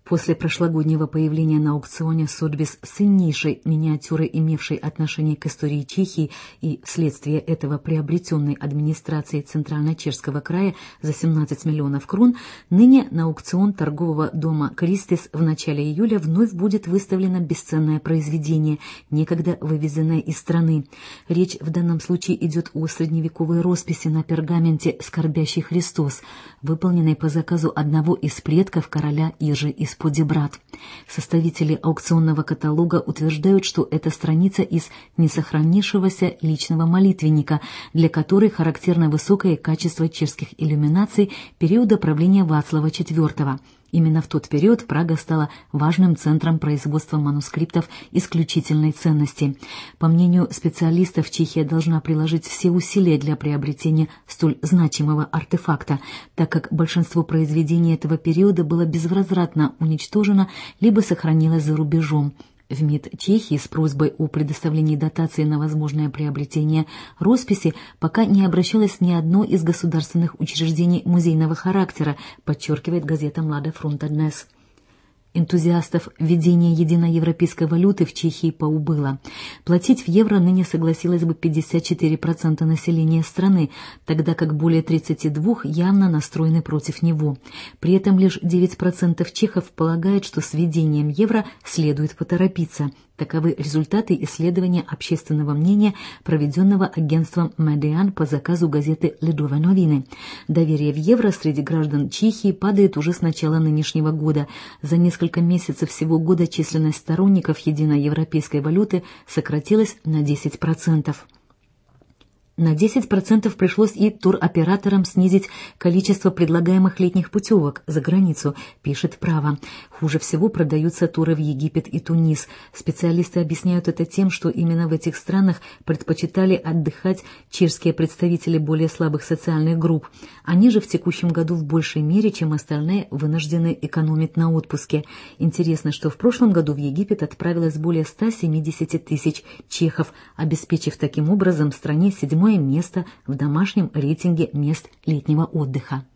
После прошлогоднего появления на аукционе Сотбис ценнейшей миниатюры, имевшей отношение к истории Чехии и вследствие этого приобретенной администрацией Центрально-Чешского края за 17 миллионов крон, ныне на аукцион торгового дома «Кристис» в начале июля вновь будет выставлено бесценное произведение, некогда вывезенное из страны. Речь в данном случае идет о средневековой росписи на пергаменте «Скорбящий Христос», выполненной по заказу одного из предков короля Ижи из Подебрат. Составители аукционного каталога утверждают, что это страница из несохранившегося личного молитвенника, для которой характерно высокое качество чешских иллюминаций периода правления Вацлава IV. Именно в тот период Прага стала важным центром производства манускриптов исключительной ценности. По мнению специалистов, Чехия должна приложить все усилия для приобретения столь значимого артефакта, так как большинство произведений этого периода было безвозвратно уничтожено либо сохранилось за рубежом. В МИД Чехии с просьбой о предоставлении дотации на возможное приобретение росписи пока не обращалось ни одно из государственных учреждений музейного характера, подчеркивает газета «Млада фронта Днес». Энтузиастов введения единой европейской валюты в Чехии поубыло. Платить в евро ныне согласилось бы 54% населения страны, тогда как более 32% явно настроены против него. При этом лишь 9% чехов полагают, что с введением евро следует поторопиться. Таковы результаты исследования общественного мнения, проведенного агентством «Медиан» по заказу газеты «Ледовые новины». Доверие в евро среди граждан Чехии падает уже с начала нынешнего года. За несколько месяцев всего года численность сторонников единой европейской валюты сократилась на 10%. На 10% пришлось и туроператорам снизить количество предлагаемых летних путевок за границу, пишет «Право». Хуже всего продаются туры в Египет и Тунис. Специалисты объясняют это тем, что именно в этих странах предпочитали отдыхать чешские представители более слабых социальных групп. Они же в текущем году в большей мере, чем остальные, вынуждены экономить на отпуске. Интересно, что в прошлом году в Египет отправилось более 170 тысяч чехов, обеспечив таким образом стране 7-е место в домашнем рейтинге мест летнего отдыха.